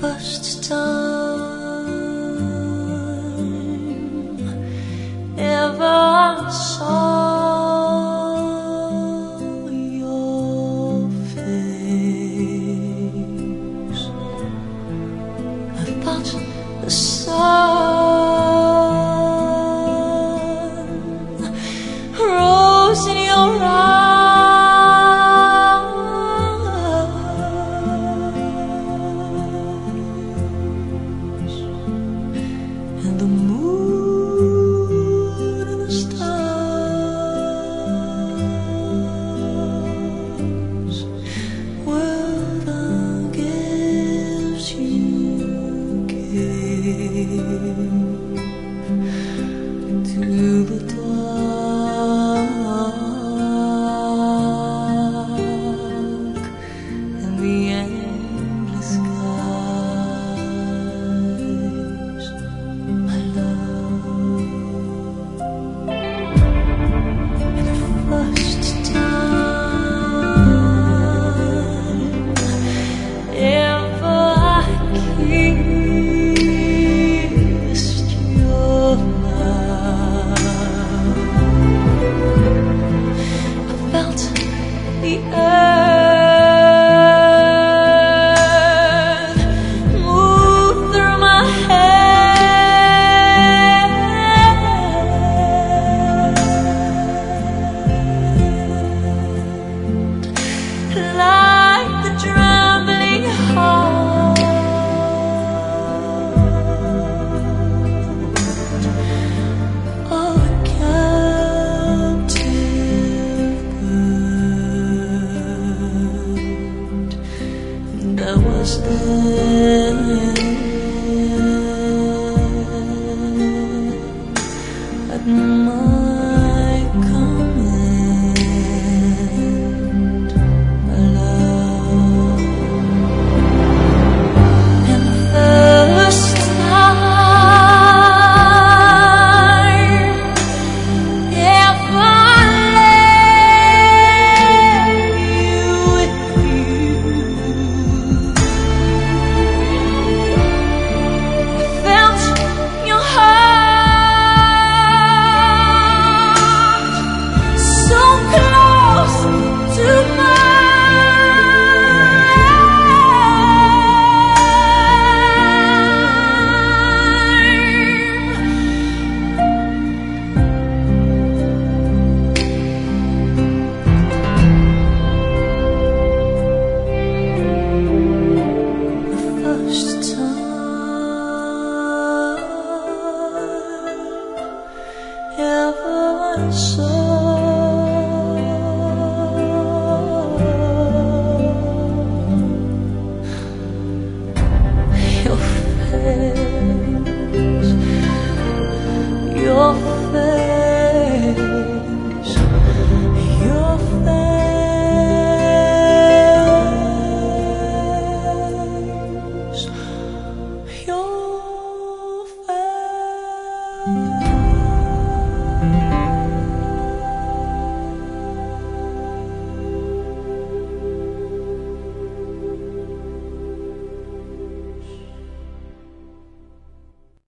first time ever I saw your face, I thought the sun rose in your eyes. And the moon and the stars were the gifts you gave to the dark and the endless skies. My love, and the first time ever I kissed your mouth, I felt the earth move through my head, like the trembling heart of a captive bird. And I was there